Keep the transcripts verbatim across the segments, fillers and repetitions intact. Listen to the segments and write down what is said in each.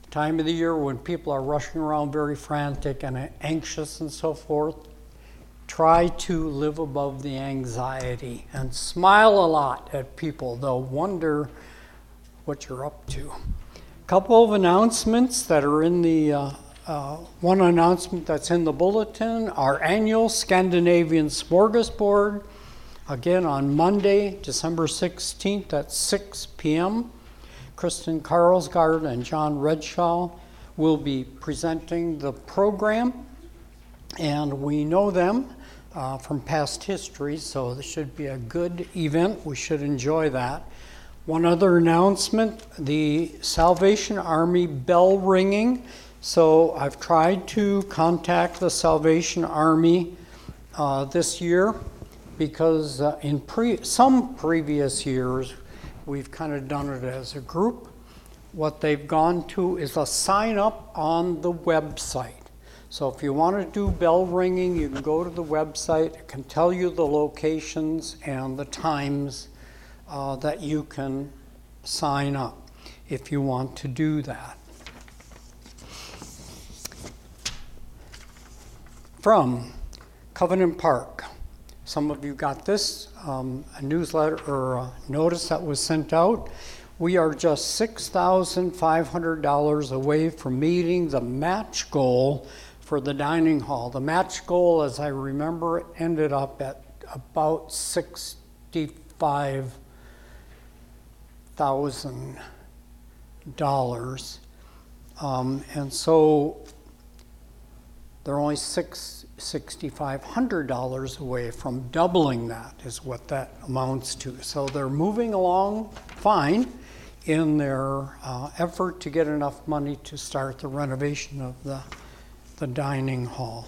time of the year when people are rushing around very frantic and anxious and so forth. Try to live above the anxiety and smile a lot at people. They'll wonder what you're up to. A couple of announcements that are in the, uh, uh, one announcement that's in the bulletin, our annual Scandinavian Smorgasbord, again on Monday, December sixteenth at six p.m. Kristen Carlsgaard and John Redshaw will be presenting the program, and we know them uh, from past history, so this should be a good event. We should enjoy that. One other announcement, the Salvation Army bell ringing. So I've tried to contact the Salvation Army uh, this year because uh, in pre- some previous years, we've kind of done it as a group. What they've gone to is a sign up on the website. So if you want to do bell ringing, you can go to the website. It can tell you the locations and the times uh, that you can sign up if you want to do that. From Covenant Park. Some of you got this, um, a newsletter or a notice that was sent out. We are just six thousand five hundred dollars away from meeting the match goal for the dining hall. The match goal, as I remember, ended up at about sixty-five thousand dollars. Um, and so they're only six thousand five hundred dollars away from doubling that, is what that amounts to. So they're moving along fine in their uh, effort to get enough money to start the renovation of the, the dining hall.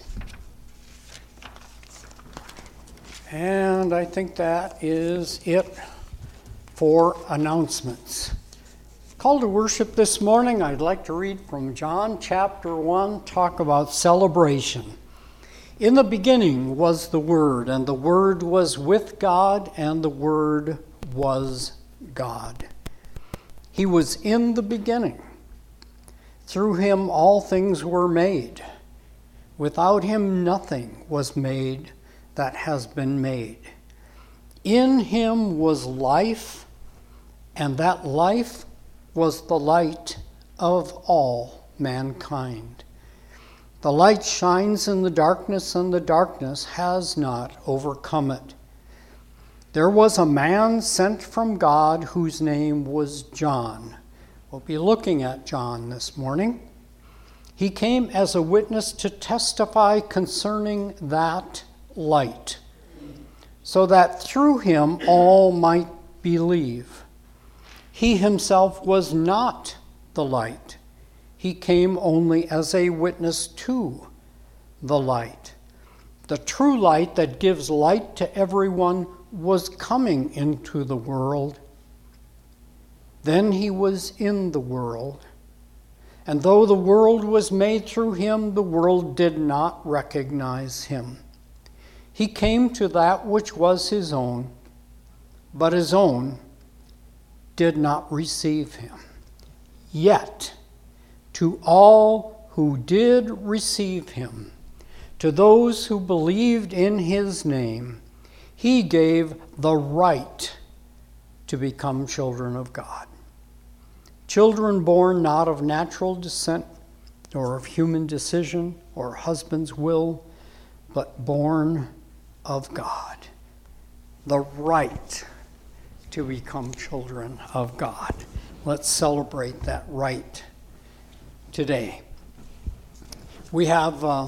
And I think that is it for announcements. Call to worship this morning, I'd like to read from John chapter one, talk about celebration. In the beginning was the Word, and the Word was with God, and the Word was God. He was in the beginning. Through him all things were made. Without him nothing was made that has been made. In him was life, and that life was the light of all mankind. The light shines in the darkness, and the darkness has not overcome it. There was a man sent from God whose name was John. We'll be looking at John this morning. He came as a witness to testify concerning that light, so that through him all might believe. He himself was not the light. He came only as a witness to the light. The true light that gives light to everyone was coming into the world. Then he was in the world. And though the world was made through him, the world did not recognize him. He came to that which was his own, but his own did not receive him. Yet, to all who did receive him, to those who believed in his name, he gave the right to become children of God. Children born not of natural descent, or of human decision, or husband's will, but born of God. The right to become children of God. Let's celebrate that right today. We have uh,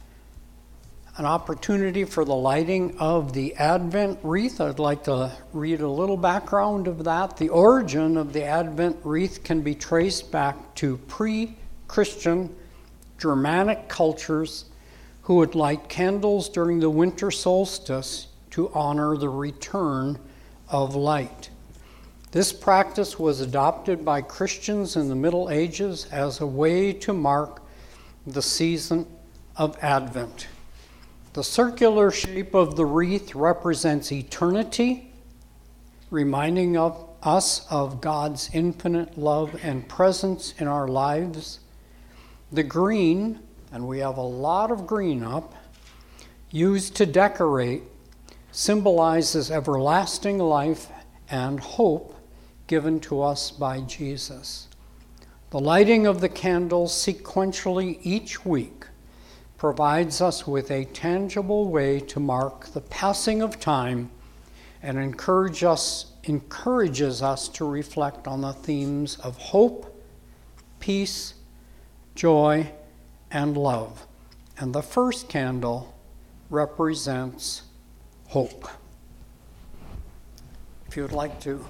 an opportunity for the lighting of the Advent wreath. I'd like to read a little background of that. The origin of the Advent wreath can be traced back to pre-Christian Germanic cultures who would light candles during the winter solstice to honor the return of light. This practice was adopted by Christians in the Middle Ages as a way to mark the season of Advent. The circular shape of the wreath represents eternity, reminding of, us of God's infinite love and presence in our lives. The green, and we have a lot of green up, used to decorate, symbolizes everlasting life and hope given to us by Jesus. The lighting of the candles sequentially each week provides us with a tangible way to mark the passing of time and encourage us, encourages us to reflect on the themes of hope, peace, joy, and love. And the first candle represents hope. If you would like to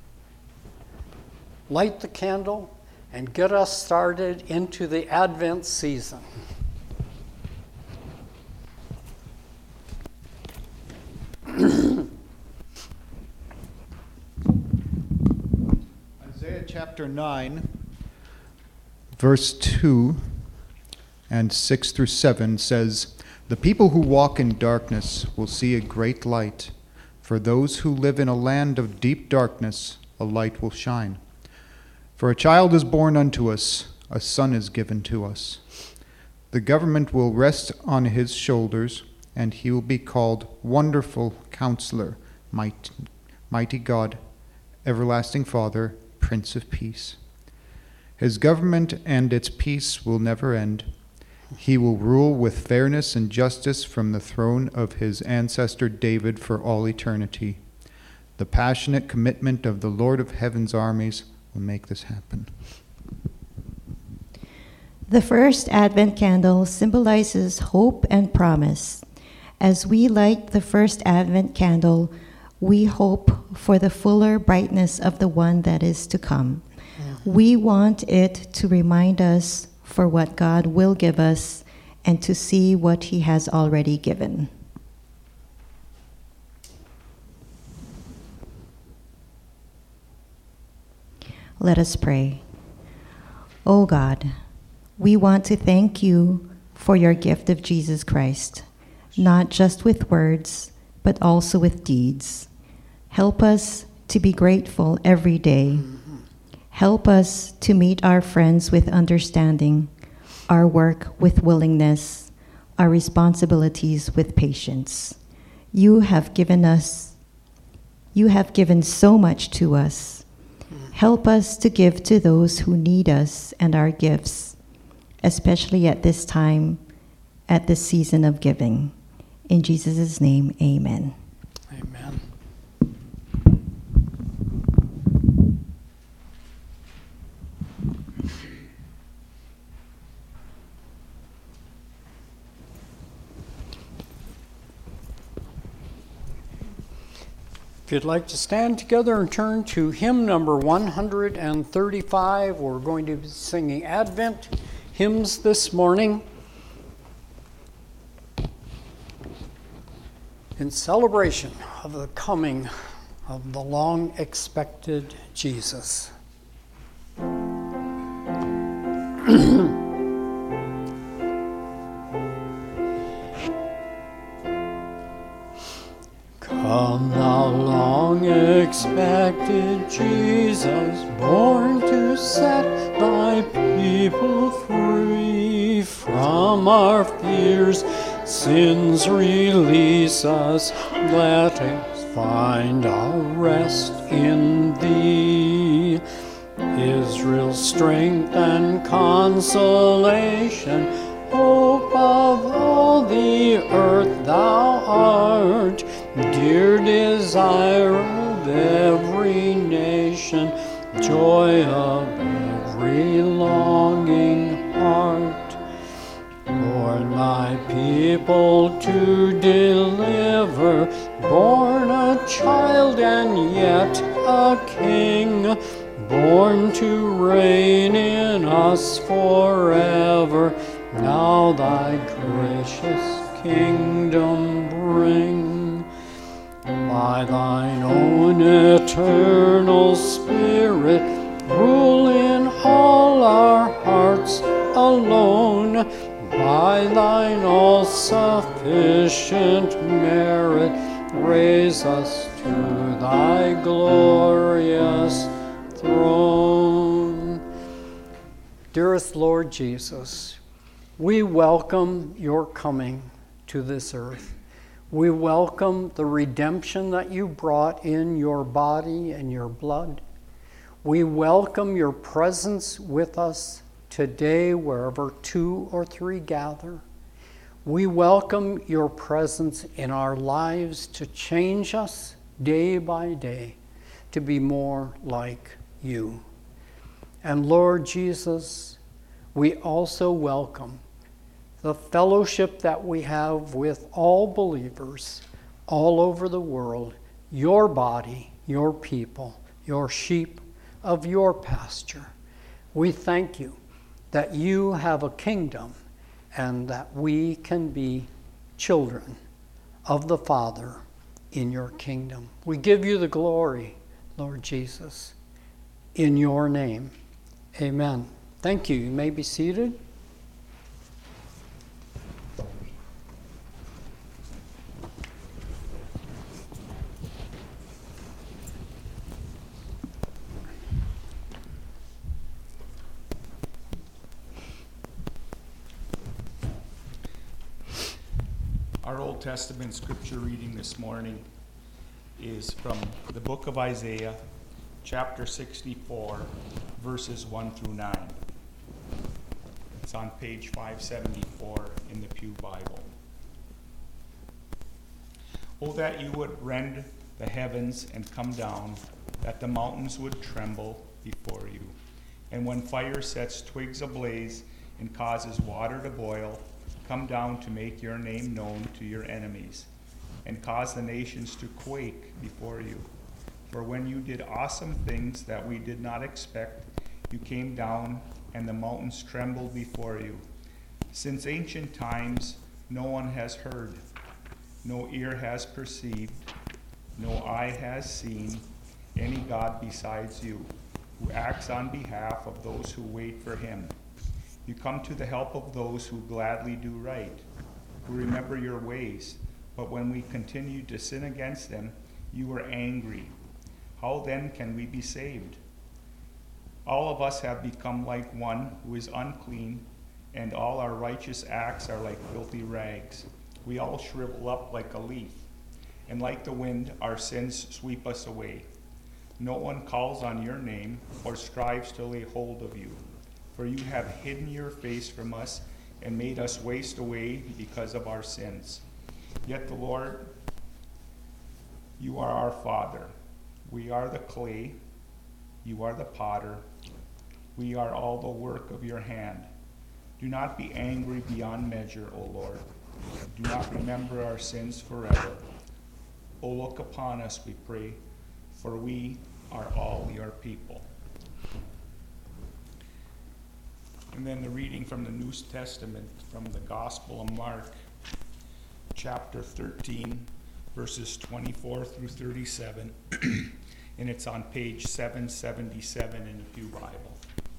light the candle and get us started into the Advent season. Isaiah chapter nine, verse two and six through seven says, "The people who walk in darkness will see a great light. For those who live in a land of deep darkness, a light will shine. For a child is born unto us, a son is given to us. The government will rest on his shoulders, and he will be called Wonderful Counselor, Mighty, Mighty God, Everlasting Father, Prince of Peace. His government and its peace will never end. He will rule with fairness and justice from the throne of his ancestor David for all eternity. The passionate commitment of the Lord of Heaven's armies will make this happen." The first Advent candle symbolizes hope and promise. As we light the first Advent candle, we hope for the fuller brightness of the one that is to come. We want it to remind us for what God will give us and to see what he has already given. Let us pray. O God, we want to thank you for your gift of Jesus Christ, not just with words, but also with deeds. Help us to be grateful every day. Help us to meet our friends with understanding, our work with willingness, our responsibilities with patience. You have given us, you have given so much to us. Help us to give to those who need us and our gifts, especially at this time, at this season of giving. In Jesus' name, amen. Amen. If you'd like to stand together and turn to hymn number one hundred thirty-five, we're going to be singing Advent hymns this morning in celebration of the coming of the long-expected Jesus. Come thou long-expected Jesus, born to set thy people free from our fears. Sins release us, let us find our rest in thee. Israel's strength and consolation, hope of all the earth thou art, dear desire of every nation, joy of every longing heart. Born thy people to deliver, born a child and yet a king, born to reign in us forever. Now thy gracious kingdom bring. By thine own eternal Spirit, rule in all our hearts alone. By thine all-sufficient merit, raise us to thy glorious throne. Dearest Lord Jesus, we welcome your coming to this earth. We welcome the redemption that you brought in your body and your blood. We welcome your presence with us today wherever two or three gather. We welcome your presence in our lives to change us day by day to be more like you. And Lord Jesus, we also welcome the fellowship that we have with all believers all over the world, your body, your people, your sheep of your pasture. We thank you that you have a kingdom and that we can be children of the Father in your kingdom. We give you the glory, Lord Jesus, in your name. Amen. Thank you. You may be seated. Our Old Testament scripture reading this morning is from the book of Isaiah, chapter sixty-four, verses one through nine. It's on page five seventy-four in the Pew Bible. Oh, that you would rend the heavens and come down, that the mountains would tremble before you. And when fire sets twigs ablaze and causes water to boil, come down to make your name known to your enemies, and cause the nations to quake before you. For when you did awesome things that we did not expect, you came down, and the mountains trembled before you. Since ancient times, no one has heard, no ear has perceived, no eye has seen any God besides you, who acts on behalf of those who wait for him. You come to the help of those who gladly do right, who remember your ways. But when we continue to sin against them, you are angry. How then can we be saved? All of us have become like one who is unclean, and all our righteous acts are like filthy rags. We all shrivel up like a leaf, and like the wind, our sins sweep us away. No one calls on your name or strives to lay hold of you. For you have hidden your face from us and made us waste away because of our sins. Yet the Lord, you are our Father. We are the clay, you are the potter. We are all the work of your hand. Do not be angry beyond measure, O Lord. Do not remember our sins forever. O look upon us, we pray, for we are all your people. And then the reading from the New Testament from the Gospel of Mark, chapter thirteen, verses twenty-four through thirty-seven, and it's on page seven seventy-seven in the Pew Bible.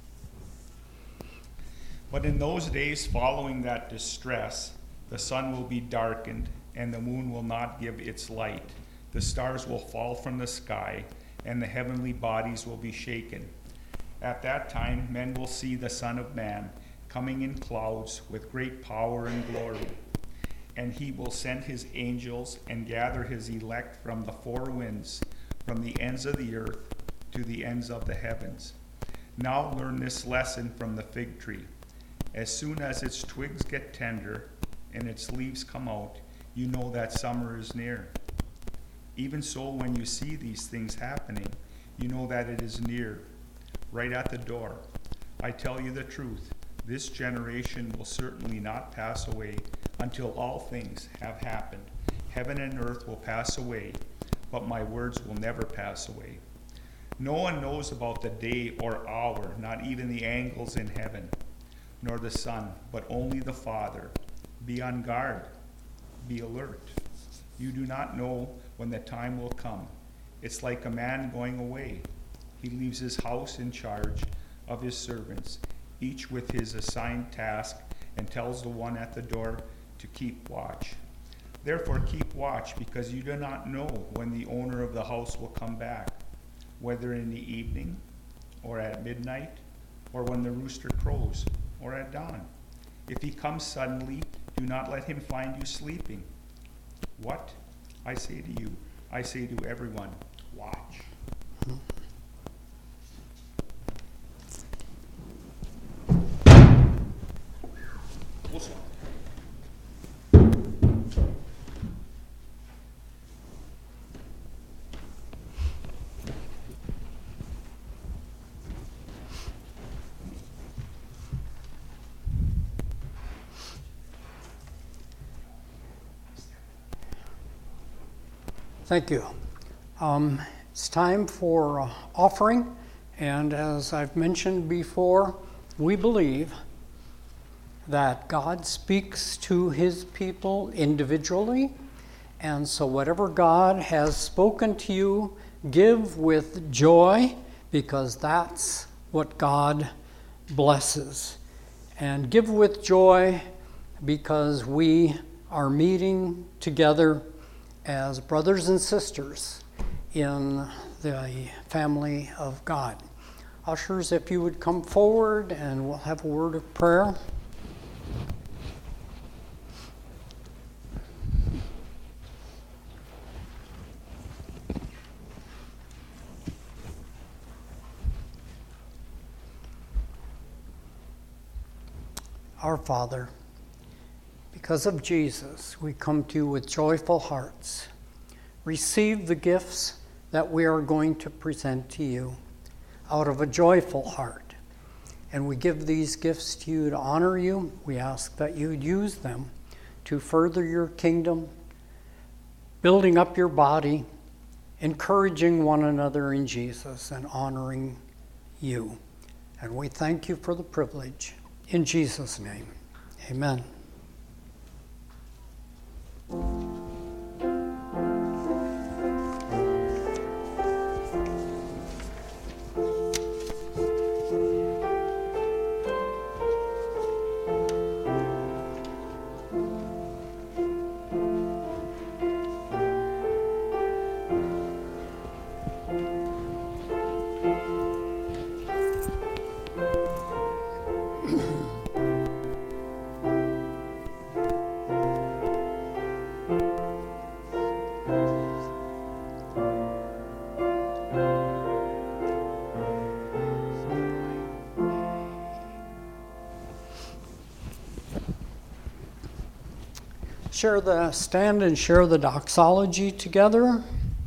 But in those days following that distress, the sun will be darkened, and the moon will not give its light. The stars will fall from the sky, and the heavenly bodies will be shaken. At that time, men will see the Son of Man coming in clouds with great power and glory. And he will send his angels and gather his elect from the four winds, from the ends of the earth to the ends of the heavens. Now learn this lesson from the fig tree. As soon as its twigs get tender and its leaves come out, you know that summer is near. Even so, when you see these things happening, you know that it is near, right at the door. I tell you the truth, this generation will certainly not pass away until all things have happened. Heaven and earth will pass away, but my words will never pass away. No one knows about the day or hour, not even the angels in heaven, nor the Son, but only the Father. Be on guard, be alert. You do not know when the time will come. It's like a man going away. He leaves his house in charge of his servants, each with his assigned task, and tells the one at the door to keep watch. Therefore keep watch, because you do not know when the owner of the house will come back, whether in the evening, or at midnight, or when the rooster crows, or at dawn. If he comes suddenly, do not let him find you sleeping. What? I say to you, I say to everyone, watch. Thank you. Um, it's time for uh, offering, and as I've mentioned before, we believe that God speaks to his people individually, and so whatever God has spoken to you, give with joy, because that's what God blesses. And give with joy because we are meeting together as brothers and sisters in the family of God. Ushers, if you would come forward and we'll have a word of prayer. Our Father, because of Jesus, we come to you with joyful hearts. Receive the gifts that we are going to present to you out of a joyful heart. And we give these gifts to you to honor you. We ask that you'd use them to further your kingdom, building up your body, encouraging one another in Jesus, and honoring you. And we thank you for the privilege. In Jesus' name, amen. Share the stand and share the doxology together.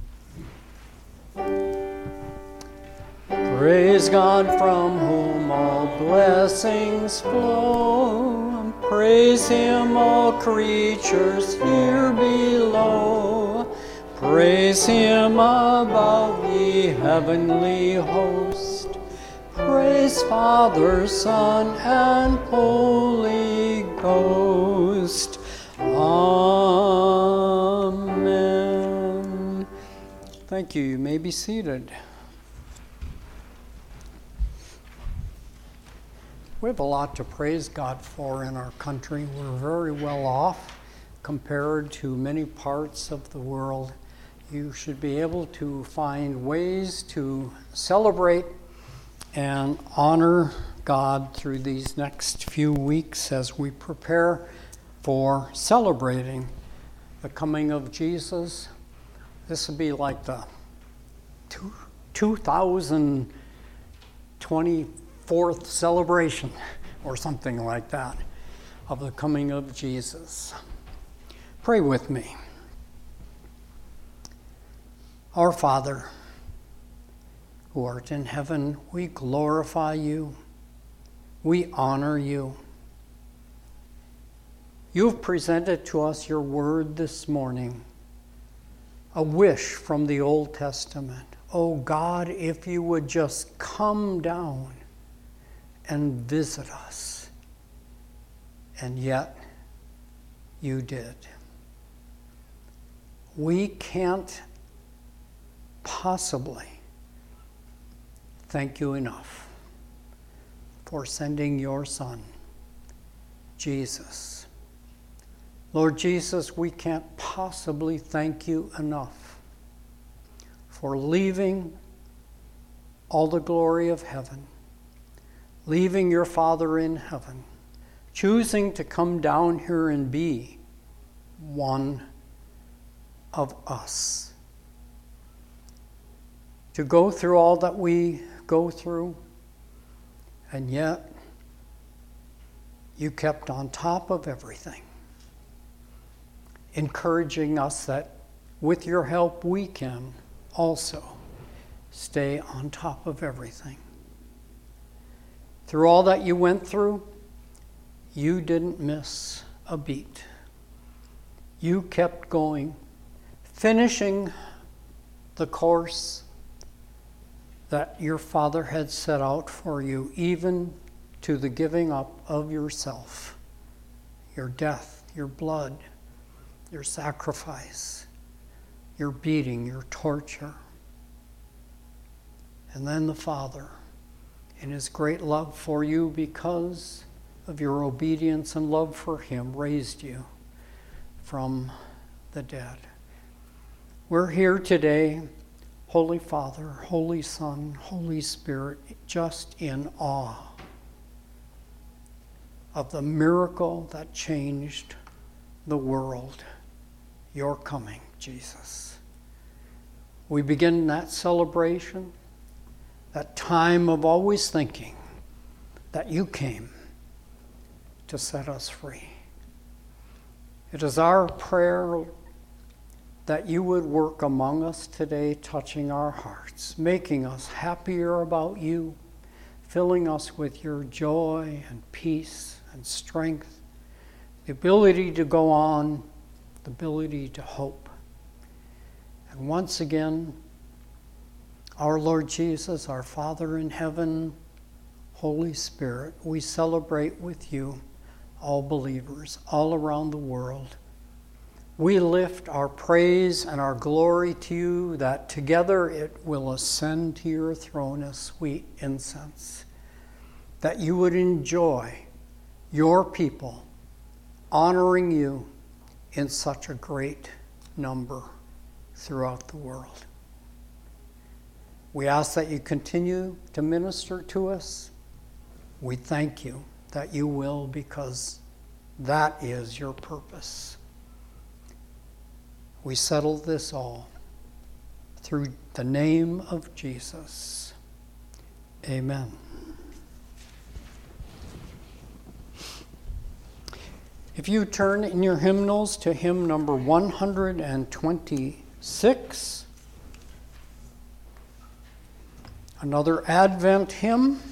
Praise God from whom all blessings flow. Praise him, all creatures here below. Praise him above the heavenly host. Praise Father, Son, and Holy Ghost. Amen. Thank you. You may be seated. We have a lot to praise God for in our country. We're very well off compared to many parts of the world. You should be able to find ways to celebrate and honor God through these next few weeks as we prepare for celebrating the coming of Jesus. This will be like the two thousand twenty-fourth celebration or something like that of the coming of Jesus. Pray with me. Our Father, who art in heaven, we glorify you. We honor you. You have presented to us your word this morning, a wish from the Old Testament. Oh God, if you would just come down and visit us. And yet, you did. We can't possibly thank you enough for sending your Son, Jesus, Lord Jesus, we can't possibly thank you enough for leaving all the glory of heaven, leaving your Father in heaven, choosing to come down here and be one of us, to go through all that we go through, and yet you kept on top of everything, encouraging us that with your help we can also stay on top of everything. Through all that you went through, you didn't miss a beat. You kept going, finishing the course that your Father had set out for you, even to the giving up of yourself, your death, your blood, your sacrifice, your beating, your torture. And then the Father, in his great love for you because of your obedience and love for him, raised you from the dead. We're here today, Holy Father, Holy Son, Holy Spirit, just in awe of the miracle that changed the world, your coming, Jesus. We begin that celebration, that time of always thinking that you came to set us free. It is our prayer that you would work among us today, touching our hearts, making us happier about you, filling us with your joy and peace and strength, the ability to go on, the ability to hope. And once again, our Lord Jesus, our Father in heaven, Holy Spirit, we celebrate with you all believers all around the world. We lift our praise and our glory to you, that together it will ascend to your throne as sweet incense, that you would enjoy your people honoring you in such a great number throughout the world. We ask that you continue to minister to us. We thank you that you will, because that is your purpose. We settle this all through the name of Jesus. Amen. If you turn in your hymnals to hymn number one hundred twenty-six, another Advent hymn.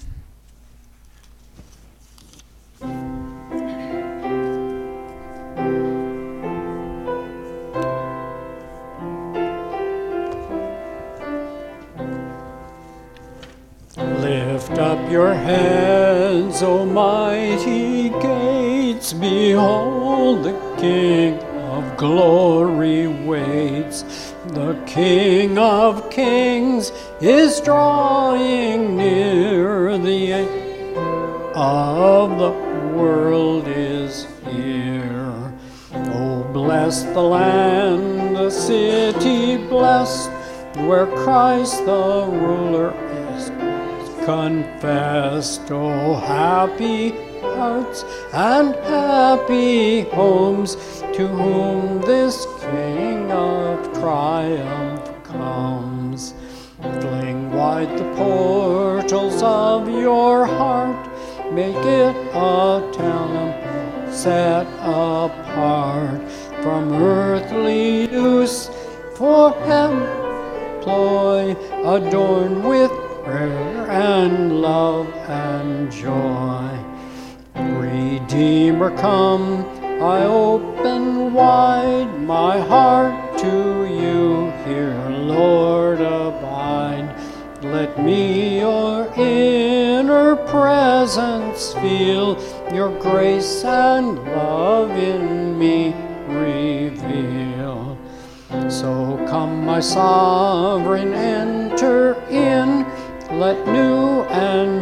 Lift up your heads, O mighty gates, behold the King of glory waits. The King of kings is drawing near, the end of the world is here. Oh, bless the land, the city blessed, where Christ the ruler is confessed. Oh, happy hearts and happy homes, to whom this King of triumph comes. Fling wide the portals of your heart, make it a temple set apart from earthly use, for employ, adorned with prayer and love and joy. Redeemer, come, I open wide my heart to you, here, Lord, abide. Let me your inner presence feel, your grace and love in me reveal. So come, my sovereign, enter in, let new and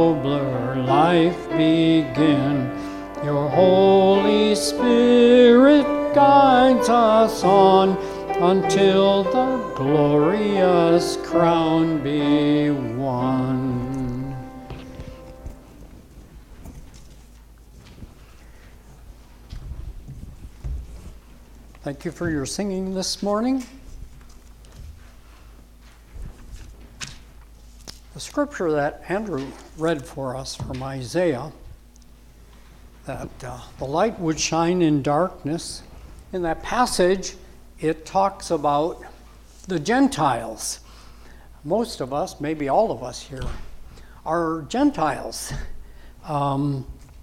nobler life begin. Your Holy Spirit us on until the glorious crown be won. Thank you for your singing this morning. The scripture that Andrew read for us from Isaiah, that uh, the light would shine in darkness, in that passage, it talks about the Gentiles. Most of us, maybe all of us here, are Gentiles. Um,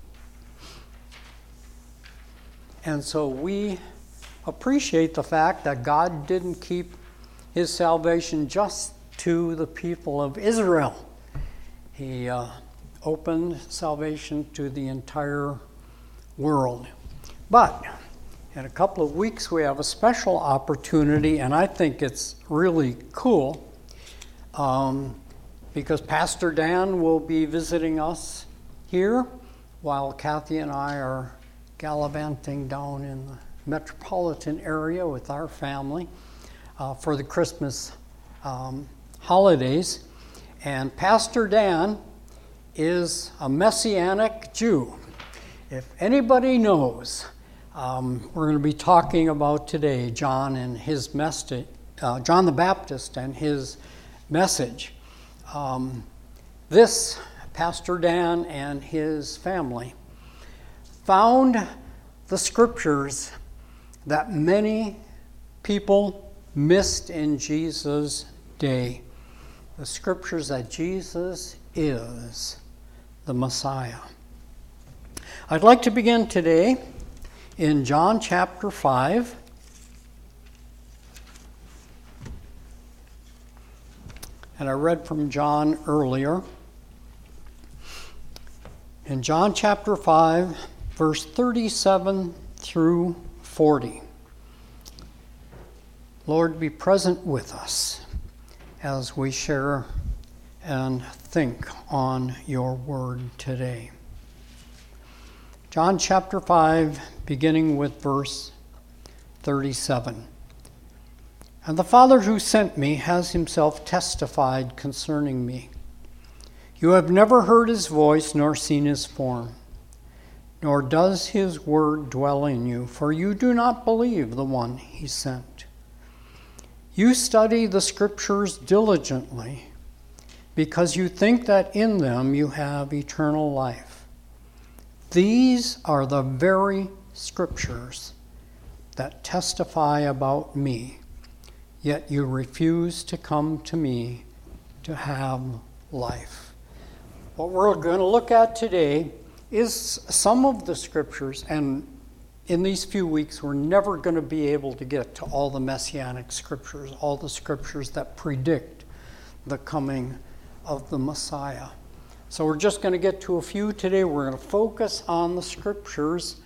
and so we appreciate the fact that God didn't keep his salvation just to the people of Israel. He uh, opened salvation to the entire world. But in a couple of weeks, we have a special opportunity, and I think it's really cool um, because Pastor Dan will be visiting us here while Kathy and I are gallivanting down in the metropolitan area with our family uh, for the Christmas um, holidays. And Pastor Dan is a Messianic Jew. If anybody knows, um, we're going to be talking about today John and his message, uh, John the Baptist and his message. Um, this Pastor Dan and his family found the scriptures that many people missed in Jesus' day. The scriptures that Jesus is the Messiah. I'd like to begin today in John chapter five. And I read from John earlier. In John chapter five, verse thirty-seven through forty. Lord, be present with us as we share and think on your word today. John chapter five, beginning with verse thirty-seven. And the Father who sent me has himself testified concerning me. You have never heard his voice nor seen his form, nor does his word dwell in you, for you do not believe the one he sent. You study the scriptures diligently, because you think that in them you have eternal life. These are the very scriptures that testify about me, yet you refuse to come to me to have life. What we're going to look at today is some of the scriptures, and in these few weeks we're never going to be able to get to all the messianic scriptures, all the scriptures that predict the coming of the Messiah. So we're just going to get to a few today. We're going to focus on the scriptures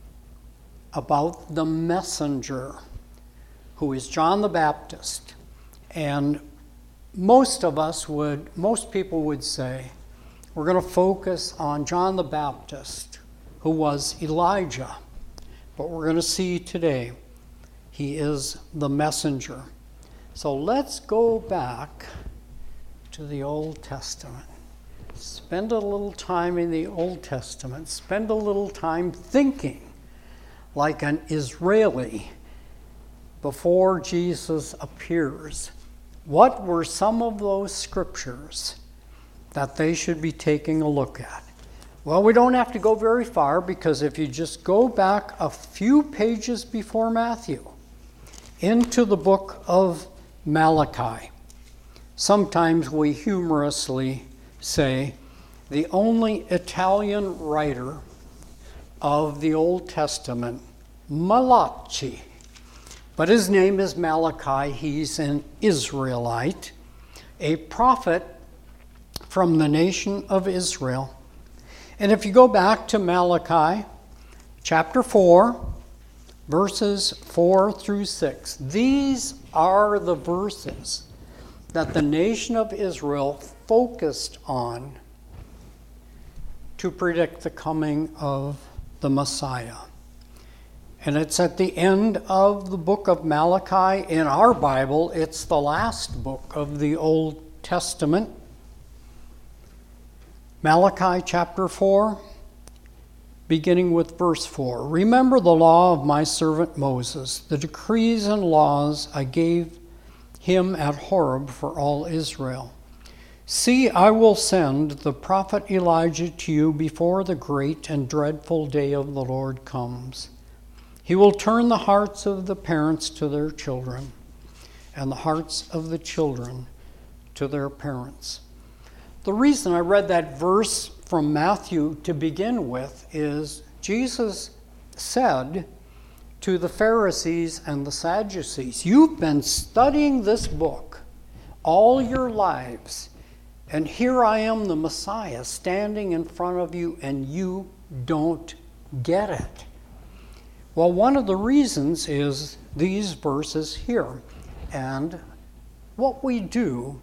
about the messenger, who is John the Baptist. And most of us would, most people would say, we're going to focus on John the Baptist, who was Elijah. But we're going to see today, he is the messenger. So let's go back to the Old Testament. Spend a little time in the Old Testament. Spend a little time thinking like an Israeli before Jesus appears. What were some of those scriptures that they should be taking a look at? Well, we don't have to go very far, because if you just go back a few pages before Matthew into the book of Malachi, sometimes we humorously say the only Italian writer of the Old Testament, Malachi. But his name is Malachi. He's an Israelite, a prophet from the nation of Israel. And if you go back to Malachi chapter four, verses four through six, these are the verses that the nation of Israel focused on to predict the coming of the Messiah. And it's at the end of the book of Malachi. In our Bible, it's the last book of the Old Testament. Malachi chapter four, beginning with verse four. Remember the law of my servant Moses, the decrees and laws I gave him at Horeb for all Israel. See, I will send the prophet Elijah to you before the great and dreadful day of the Lord comes. He will turn the hearts of the parents to their children, and the hearts of the children to their parents. The reason I read that verse from Matthew to begin with is Jesus said to the Pharisees and the Sadducees, you've been studying this book all your lives, and here I am, the Messiah, standing in front of you, and you don't get it. Well, one of the reasons is these verses here. And what we do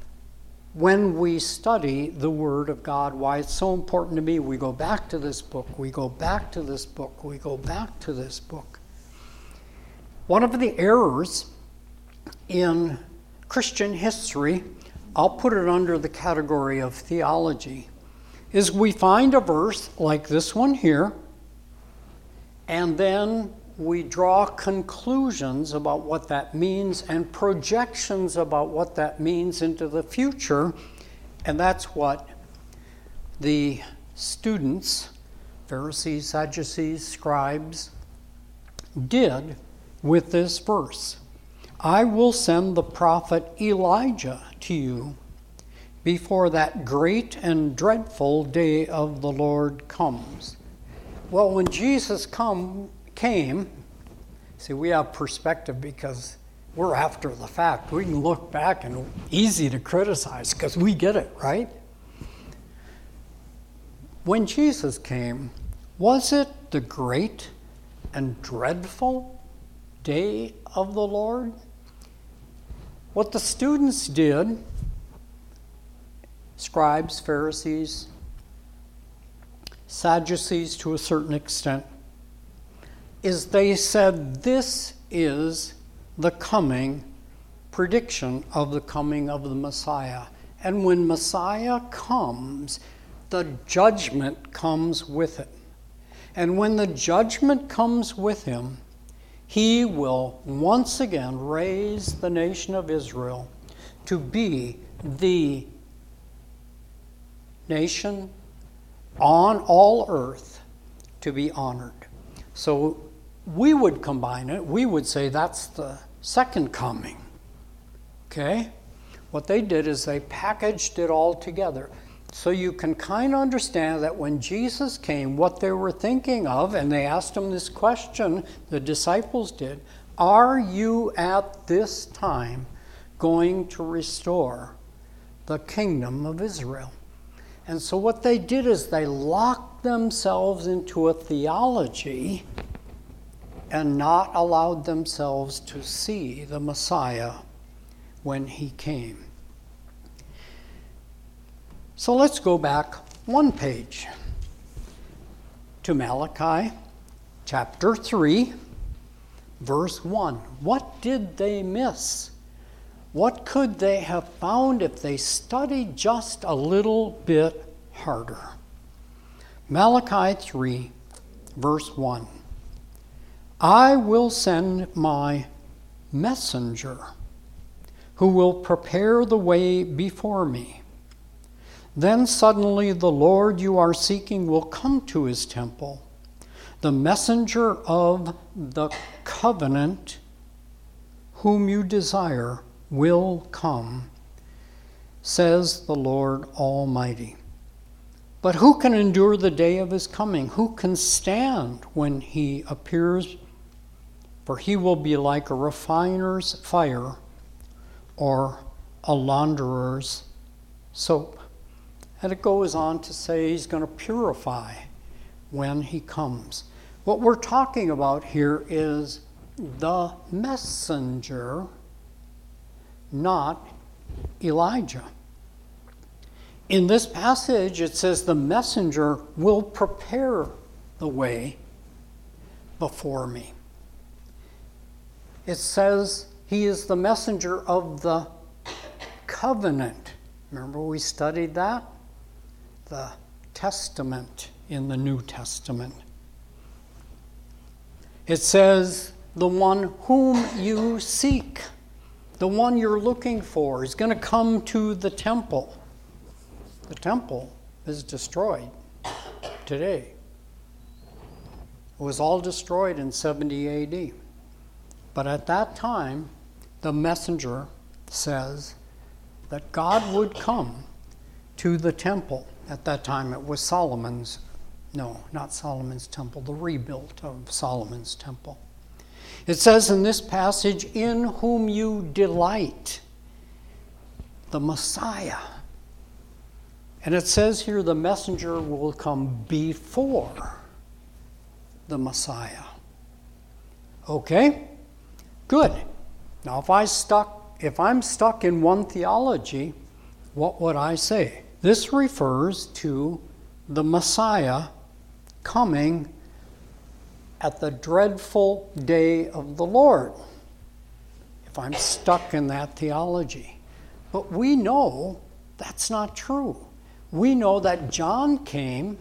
when we study the Word of God, why it's so important to me, we go back to this book, we go back to this book, we go back to this book. One of the errors in Christian history, I'll put it under the category of theology, is we find a verse like this one here, and then we draw conclusions about what that means and projections about what that means into the future. And that's what the students, Pharisees, Sadducees, scribes, did with this verse. I will send the prophet Elijah to you before that great and dreadful day of the Lord comes. Well, when Jesus come, came, see, we have perspective because we're after the fact. We can look back and easy to criticize because we get it, right? When Jesus came, was it the great and dreadful day of the Lord? What the students did, scribes, Pharisees, Sadducees to a certain extent, is they said this is the coming prediction of the coming of the Messiah. And when Messiah comes, the judgment comes with it. And when the judgment comes with him, he will once again raise the nation of Israel to be the nation on all earth to be honored. So we would combine it. We would say that's the second coming. Okay? What they did is they packaged it all together. So you can kind of understand that when Jesus came, what they were thinking of, and they asked him this question, the disciples did, are you at this time going to restore the kingdom of Israel? And so what they did is they locked themselves into a theology and not allowed themselves to see the Messiah when he came. So let's go back one page to Malachi chapter three, verse one. What did they miss? What could they have found if they studied just a little bit harder? Malachi three, verse one. I will send my messenger who will prepare the way before me. Then suddenly the Lord you are seeking will come to his temple. The messenger of the covenant whom you desire will come, says the Lord Almighty. But who can endure the day of his coming? Who can stand when he appears? For he will be like a refiner's fire or a launderer's soap. And it goes on to say he's going to purify when he comes. What we're talking about here is the messenger, not Elijah. In this passage, it says the messenger will prepare the way before me. It says he is the messenger of the covenant. Remember we studied that? The testament in the New Testament. It says the one whom you seek, the one you're looking for, is going to come to the temple. The temple is destroyed today. It was all destroyed in seventy A D. But at that time, the messenger says that God would come to the temple. At that time, it was Solomon's, no, not Solomon's temple, the rebuild of Solomon's temple. It says in this passage, in whom you delight, the Messiah. And it says here the messenger will come before the Messiah. Okay? Good. Now if I stuck if I'm stuck in one theology, what would I say? This refers to the Messiah coming at the dreadful day of the Lord. If I'm stuck in that theology. But we know that's not true. We know that John came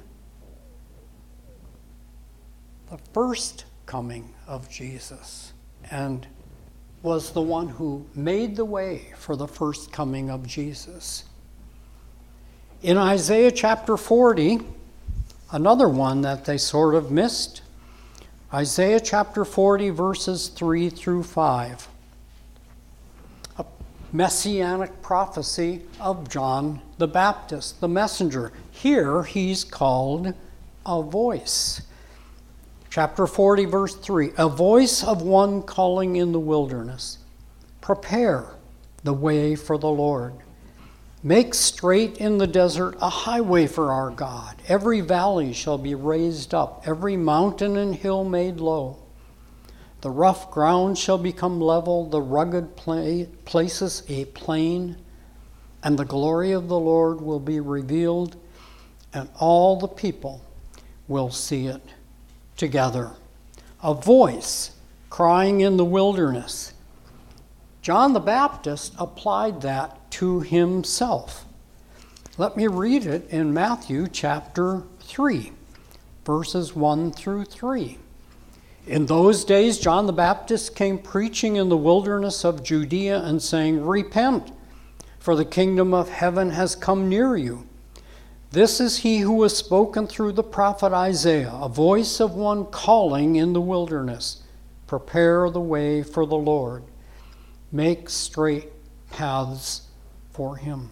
the first coming of Jesus and was the one who made the way for the first coming of Jesus. In Isaiah chapter forty, another one that they sort of missed, Isaiah chapter forty, verses three through five. A messianic prophecy of John the Baptist, the messenger. Here he's called a voice. Chapter forty, verse three, a voice of one calling in the wilderness. Prepare the way for the Lord. Make straight in the desert a highway for our God. Every valley shall be raised up, every mountain and hill made low. The rough ground shall become level, the rugged places a plain, and the glory of the Lord will be revealed, and all the people will see it together. A voice crying in the wilderness. John the Baptist applied that to himself. Let me read it in Matthew chapter three, verses one through three. In those days, John the Baptist came preaching in the wilderness of Judea and saying, repent, for the kingdom of heaven has come near you. This is he who was spoken through the prophet Isaiah, a voice of one calling in the wilderness, prepare the way for the Lord, make straight paths for him.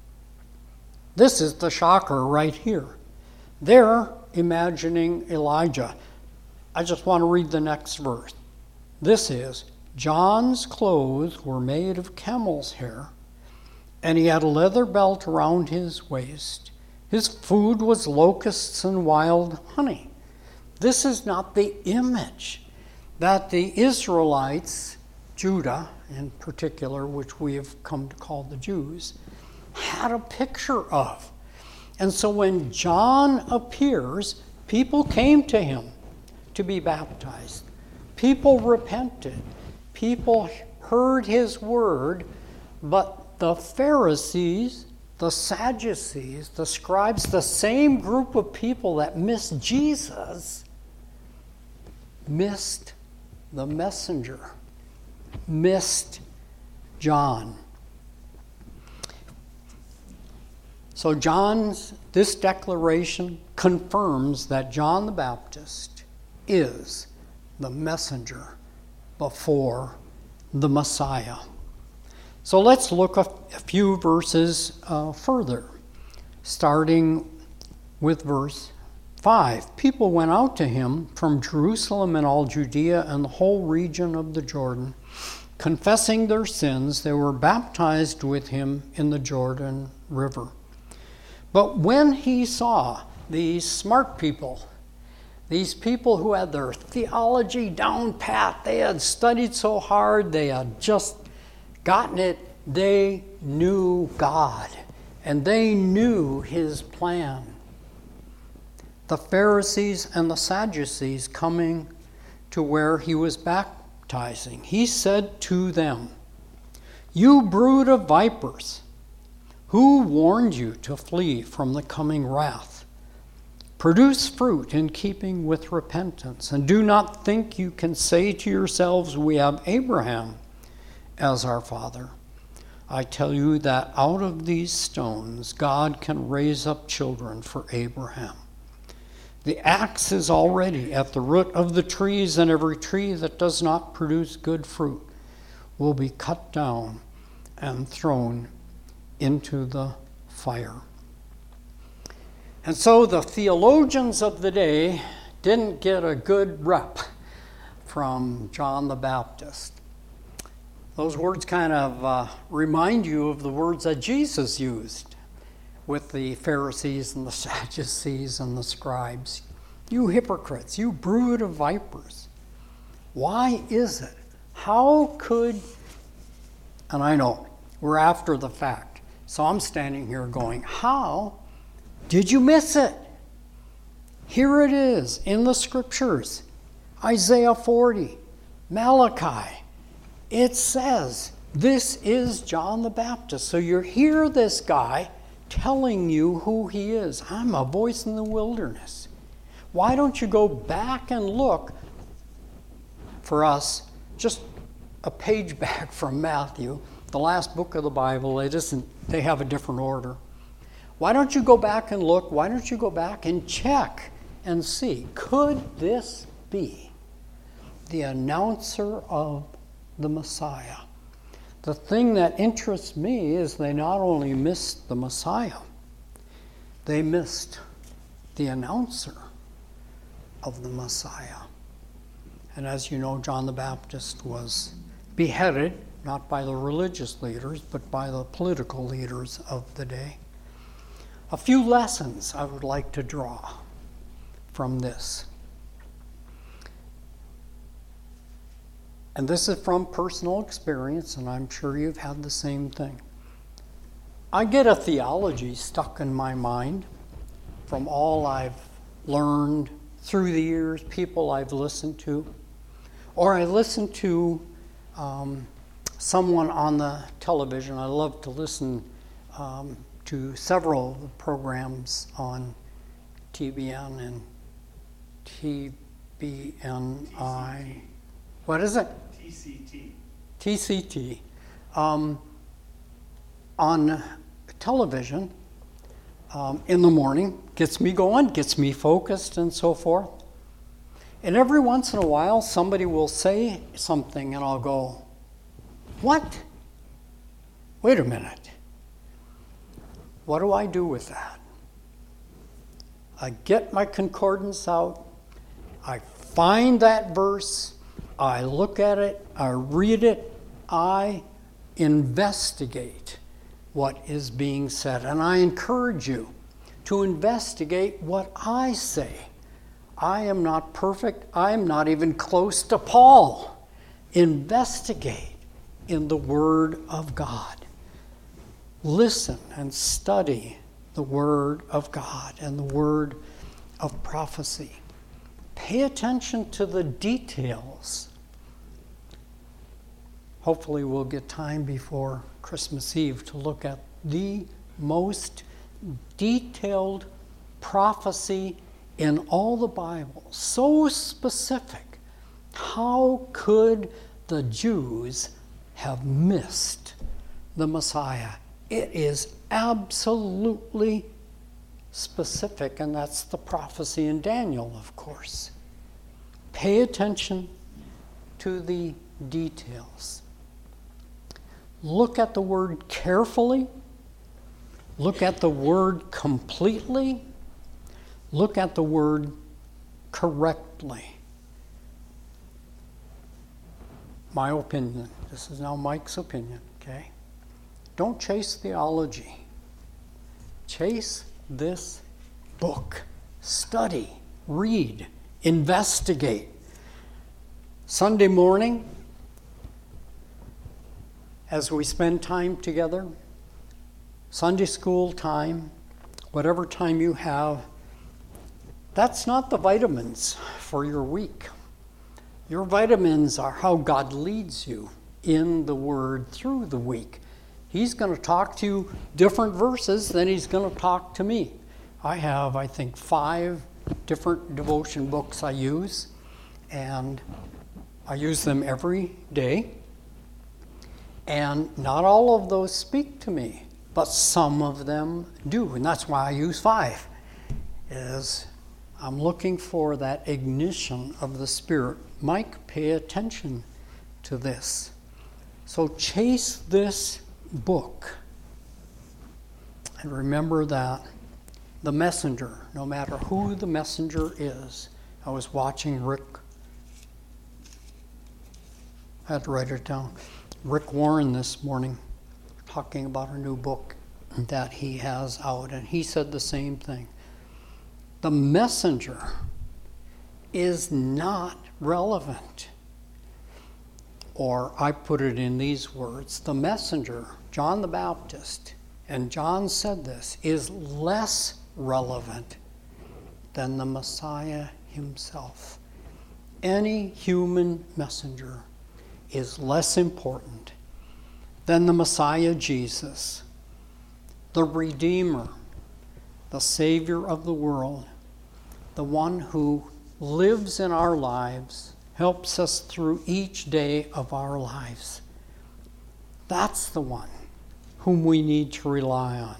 This is the shocker right here. They're imagining Elijah. I just want to read the next verse. This is, John's clothes were made of camel's hair, and he had a leather belt around his waist. His food was locusts and wild honey. This is not the image that the Israelites, Judah in particular, which we have come to call the Jews, had a picture of. And so when John appears, people came to him to be baptized. People repented. People heard his word, but the Pharisees, the Sadducees, the scribes, the same group of people that missed Jesus, missed the messenger, missed John. So John's, this declaration confirms that John the Baptist is the messenger before the Messiah. So let's look a, a few verses uh, further, starting with verse five. People went out to him from Jerusalem and all Judea and the whole region of the Jordan. Confessing their sins, they were baptized with him in the Jordan River. But when he saw these smart people, these people who had their theology down pat, they had studied so hard, they had just gotten it, they knew God, and they knew his plan. The Pharisees and the Sadducees coming to where he was baptizing, he said to them, "You brood of vipers, who warned you to flee from the coming wrath? Produce fruit in keeping with repentance, and do not think you can say to yourselves, 'We have Abraham as our father.' I tell you that out of these stones God can raise up children for Abraham. The axe is already at the root of the trees, and every tree that does not produce good fruit will be cut down and thrown into the fire." And so the theologians of the day didn't get a good rep from John the Baptist. Those words kind of uh, remind you of the words that Jesus used with the Pharisees and the Sadducees and the scribes. "You hypocrites, you brood of vipers." Why is it? How could, and I know we're after the fact, so I'm standing here going, how did you miss it? Here it is in the scriptures, Isaiah forty, Malachi. It says, this is John the Baptist. So you hear this guy telling you who he is. I'm a voice in the wilderness. Why don't you go back and look for us, just a page back from Matthew, the last book of the Bible. It isn't, they have a different order. Why don't you go back and look? Why don't you go back and check and see, could this be the announcer of the Messiah? The thing that interests me is they not only missed the Messiah, they missed the announcer of the Messiah. And as you know, John the Baptist was beheaded, not by the religious leaders, but by the political leaders of the day. A few lessons I would like to draw from this. And this is from personal experience, and I'm sure you've had the same thing. I get a theology stuck in my mind from all I've learned through the years, people I've listened to. Or I listen to um, someone on the television. I love to listen um, to several of the programs on T B N and T B N I. What is it? T C T. T C T. Um, on television um, in the morning, gets me going, gets me focused and so forth. And every once in a while, somebody will say something and I'll go, what? Wait a minute. What do I do with that? I get my concordance out, I find that verse, I look at it, I read it, I investigate what is being said. And I encourage you to investigate what I say. I am not perfect. I am not even close to Paul. Investigate in the Word of God. Listen and study the Word of God and the Word of prophecy. Pay attention to the details. Hopefully we'll get time before Christmas Eve to look at the most detailed prophecy in all the Bible. So specific. How could the Jews have missed the Messiah? It is absolutely specific, and that's the prophecy in Daniel, of course. Pay attention to the details. Look at the word carefully. Look at the word completely. Look at the word correctly. My opinion. This is now Mike's opinion, okay? Don't chase theology. Chase this book. Study, read, investigate. Sunday morning, as we spend time together, Sunday school time, whatever time you have, that's not the vitamins for your week. Your vitamins are how God leads you in the Word through the week. He's going to talk to you different verses than he's going to talk to me. I have, I think, five different devotion books I use, and I use them every day. And not all of those speak to me, but some of them do, and that's why I use five. Is I'm looking for that ignition of the Spirit. Mike, pay attention to this. So chase this book. And remember that the messenger, no matter who the messenger is, I was watching Rick, I had to write it down, Rick Warren this morning, talking about a new book that he has out, and he said the same thing. The messenger is not relevant. Or I put it in these words, the messenger, John the Baptist, and John said this, is less relevant than the Messiah himself. Any human messenger is less important than the Messiah Jesus, the Redeemer, the Savior of the world, the one who lives in our lives, helps us through each day of our lives. That's the one whom we need to rely on.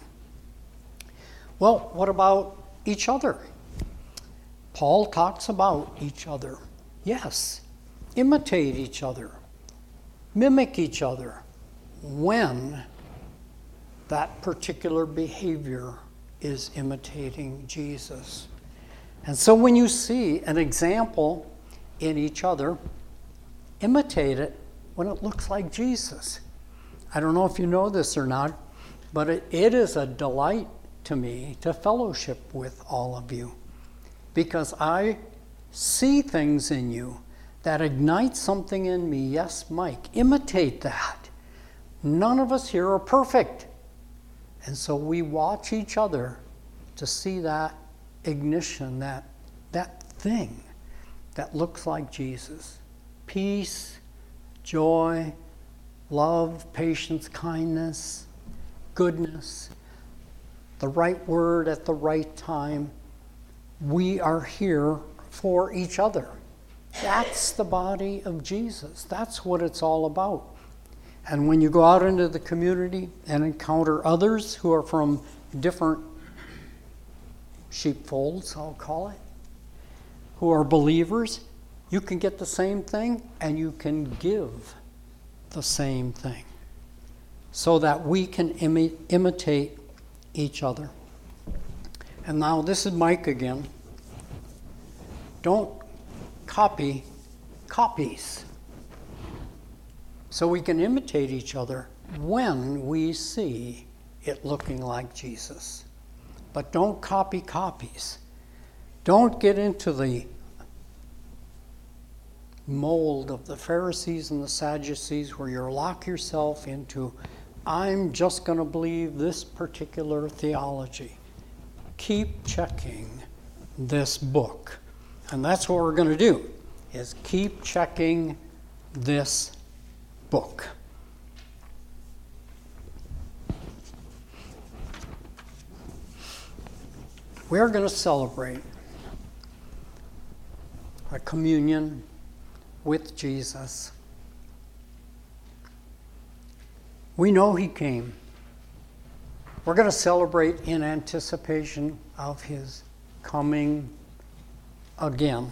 Well, what about each other? Paul talks about each other. Yes, imitate each other, mimic each other when that particular behavior is imitating Jesus. And so when you see an example in each other, imitate it when it looks like Jesus. I don't know if you know this or not, but it, it is a delight to me to fellowship with all of you, because I see things in you that ignite something in me. Yes, Mike, imitate that. None of us here are perfect. And so we watch each other to see that ignition, that, that thing that looks like Jesus. Peace, joy, love, patience, kindness, goodness, the right word at the right time. We are here for each other. That's the body of Jesus. That's what it's all about. And when you go out into the community and encounter others who are from different sheepfolds, I'll call it, who are believers, you can get the same thing and you can give the same thing so that we can imi- imitate each other. And now this is Mike again. Don't copy copies. So we can imitate each other when we see it looking like Jesus. But don't copy copies. Don't get into the mold of the Pharisees and the Sadducees where you lock yourself into, I'm just going to believe this particular theology. Keep checking this book. And that's what we're going to do, is keep checking this book. We're going to celebrate a communion with Jesus. We know he came. We're going to celebrate in anticipation of his coming again.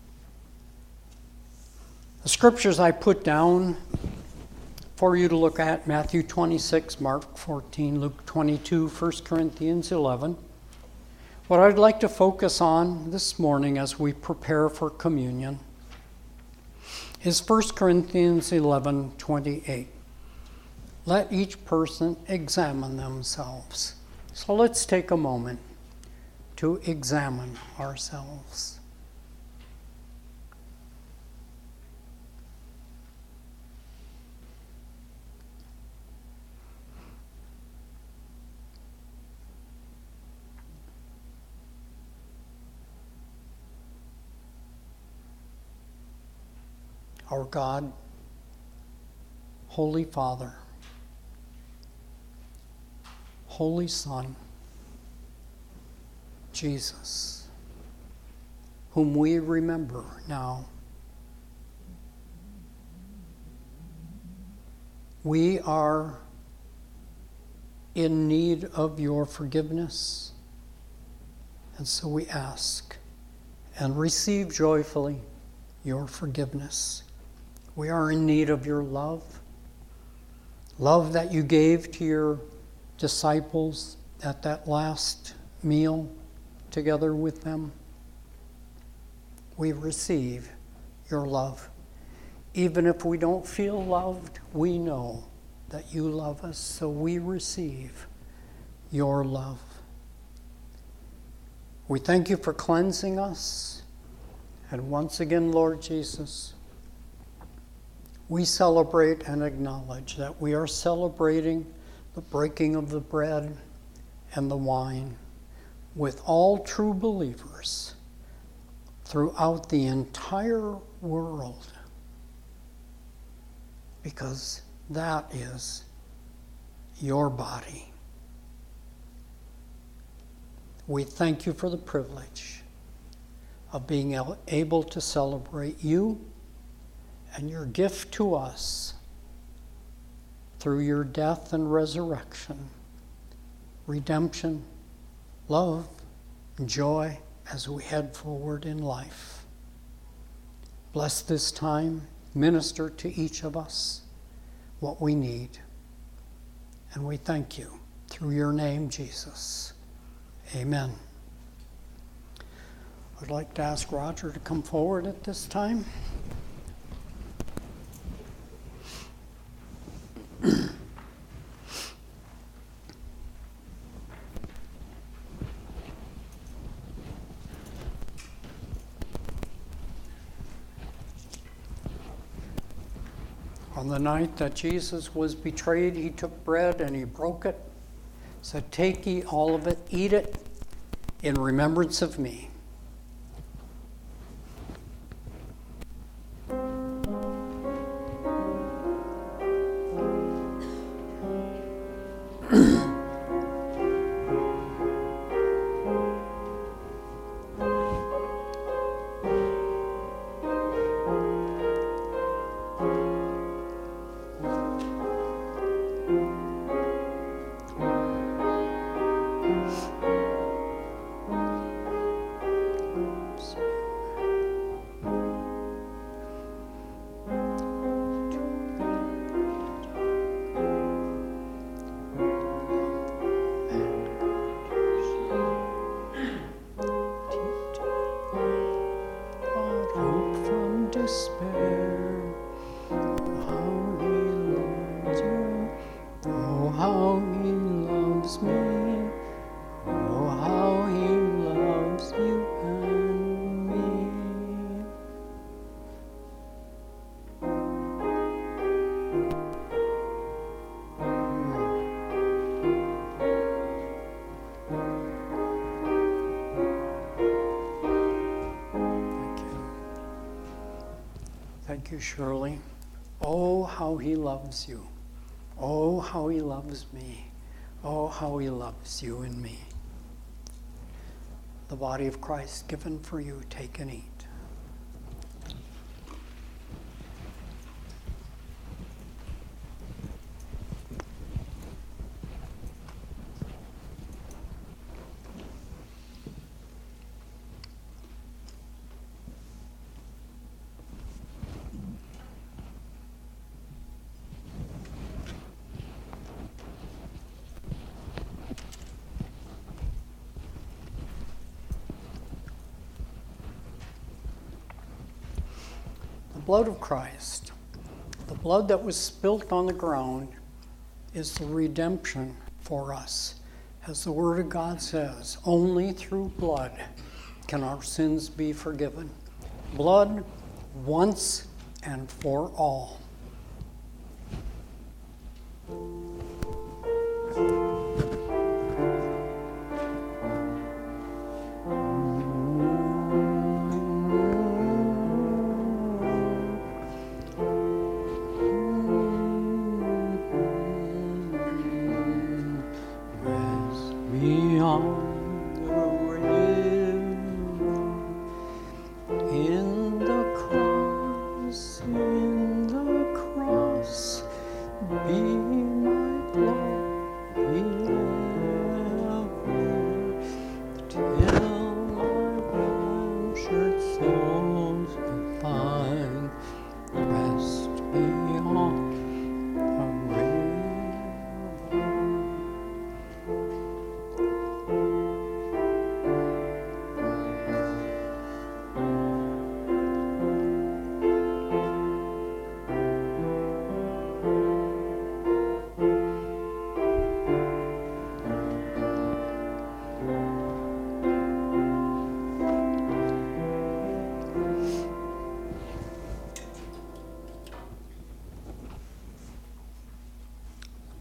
The scriptures I put down for you to look at, Matthew twenty-six, Mark fourteen, Luke twenty-two, First Corinthians eleven. What I'd like to focus on this morning as we prepare for communion is First Corinthians eleven twenty-eight. Let each person examine themselves. So let's take a moment to examine ourselves. our God, Holy Father, Holy Son, Jesus, whom we remember now. We are in need of your forgiveness, and so we ask and receive joyfully your forgiveness. We are in need of your love, love that you gave to your disciples at that last meal together with them. We receive your love. Even if we don't feel loved, we know that you love us, so we receive your love. We thank you for cleansing us. And once again, Lord Jesus, we celebrate and acknowledge that we are celebrating the breaking of the bread and the wine with all true believers throughout the entire world, because that is your body. We thank you for the privilege of being able to celebrate you and your gift to us through your death and resurrection, redemption, love, and joy as we head forward in life. Bless this time. Minister to each of us what we need. And we thank you through your name, Jesus. Amen. I'd like to ask Roger to come forward at this time. On the night that Jesus was betrayed, he took bread and he broke it, said, "Take ye all of it, eat it in remembrance of me." Thank you, Shirley. Oh, how he loves you. Oh, how he loves me. Oh, how he loves you and me. The body of Christ given for you, take and eat. The blood of Christ, the blood that was spilt on the ground, is the redemption for us. As the Word of God says, only through blood can our sins be forgiven. Blood once and for all.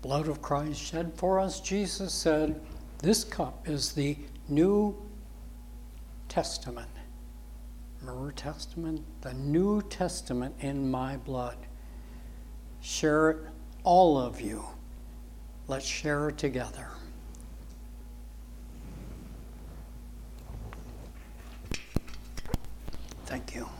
blood of Christ shed for us, Jesus said, this cup is the New Testament. Remember Testament? The New Testament in my blood. Share it, all of you. Let's share it together. Thank you.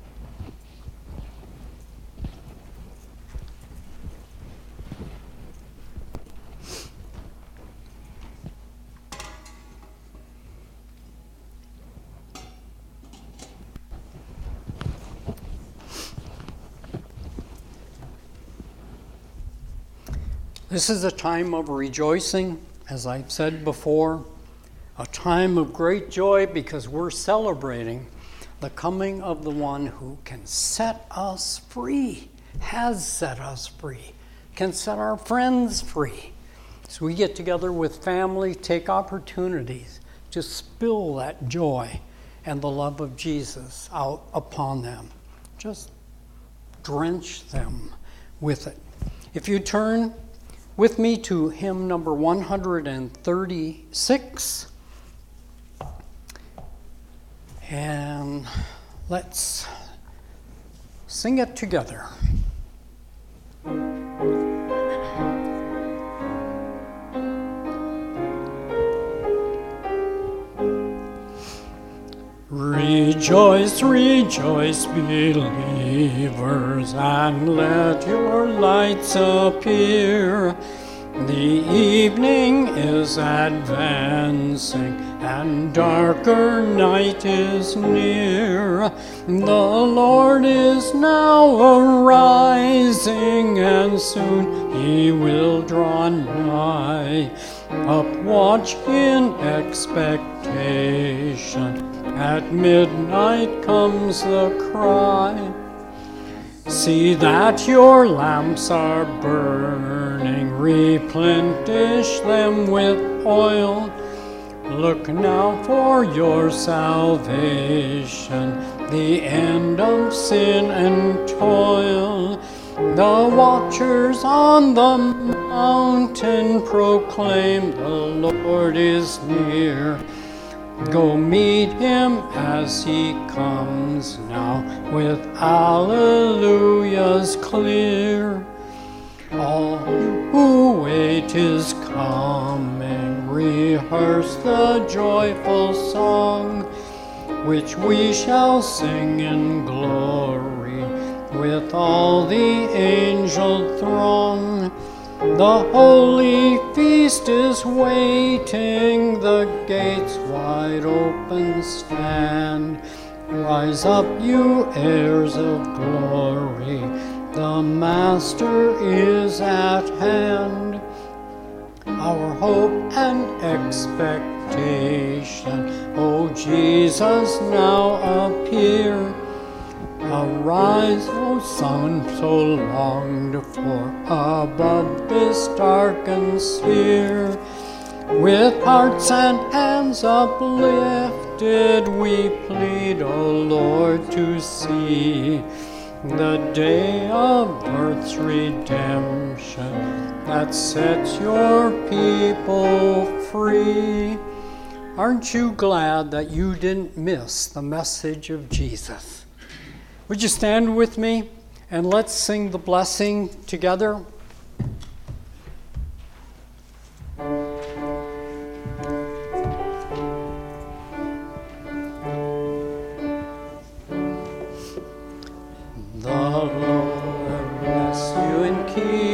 This is a time of rejoicing, as I've said before, a time of great joy because we're celebrating the coming of the one who can set us free, has set us free, can set our friends free. So we get together with family, take opportunities to spill that joy and the love of Jesus out upon them. Just drench them with it. If you turn with me to hymn number one hundred thirty-six. And let's sing it together. Rejoice, rejoice, believers, and let your lights appear. The evening is advancing, and darker night is near. The Lord is now arising, and soon he will draw nigh. Up watch in expectation, at midnight comes the cry. See that your lamps are burning, replenish them with oil. Look now for your salvation, the end of sin and toil. The watchers on the mountain proclaim the Lord is near. Go meet him as he comes now with alleluias clear. All who wait his coming, rehearse the joyful song, which we shall sing in glory with all the angel throng. The holy feast is waiting, the gates wide open stand. Rise up, you heirs of glory, the Master is at hand. Our hope and expectation, O Jesus, now appear. Arise, O Son, so longed for, above this darkened sphere. With hearts and hands uplifted, we plead, O Lord, to see the day of earth's redemption that sets your people free. Aren't you glad that you didn't miss the message of Jesus? Would you stand with me and let's sing the blessing together? The Lord bless you and keep